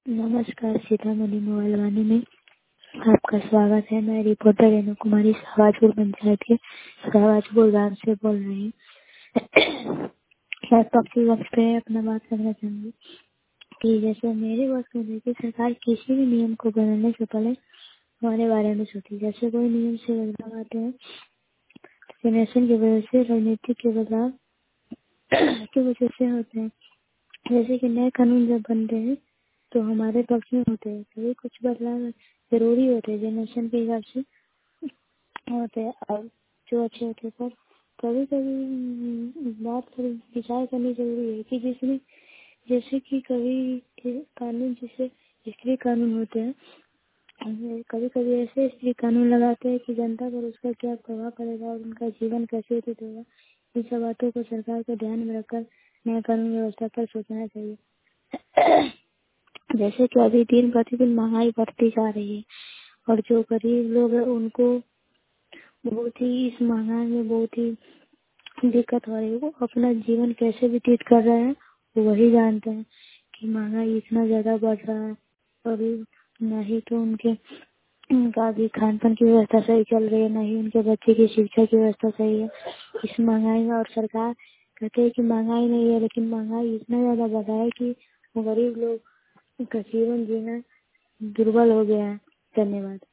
नमस्कार, सीतामढ़ी मोबाइल वाणी में आपका स्वागत है। मैं रिपोर्टर रेणु कुमारी शाहबाजपुर पंचायत के शाहबाजपुर गांव से बोल रही हूँ। मैं पक्षी वक्त पे अपना बात करना चाहूँगी कि जैसे मेरे वक्त में देखिए, सरकार किसी भी नियम को बनाने से पहले हमारे बारे में सोची। जैसे कोई नियम से बदलाव आते हैं, जनरेशन की वजह से, राजनीति के बदलाव की वजह से होते हैं। जैसे कि नए कानून जब बनते हैं तो हमारे पक्ष में होते हैं, कभी कुछ बदलाव जरूरी होते हैं, जनरेशन के हिसाब से होते हैं और जो अच्छे होते हैं। पर कभी कभी बात विचार करनी जरूरी है कि जिसमें जैसे कि कभी कानून, जैसे स्त्री कानून होते हैं, कभी कभी ऐसे स्त्री कानून लगाते हैं कि जनता पर उसका क्या प्रभाव पड़ेगा और उनका जीवन कैसे व्यतीत होगा। इन सब बातों को सरकार को ध्यान में रखकर नया कानून व्यवस्था पर सोचना चाहिए। जैसे कि अभी दिन प्रतिदिन महंगाई बढ़ती जा रही है और जो गरीब लोग हैं उनको बहुत ही इस महंगाई में बहुत ही दिक्कत हो रही है। वो अपना जीवन कैसे व्यतीत कर रहे हैं वो वही जानते हैं कि महंगाई इतना ज्यादा बढ़ रहा है और न ही तो उनका भी खान पान की व्यवस्था सही चल रही है, न ही उनके बच्चे की शिक्षा की व्यवस्था सही है इस महंगाई में। और सरकार कहते हैं कि महंगाई नहीं है, लेकिन महंगाई इतना ज्यादा बढ़ा है कि गरीब लोग का जीवन जीना दुर्बल हो गया है। धन्यवाद।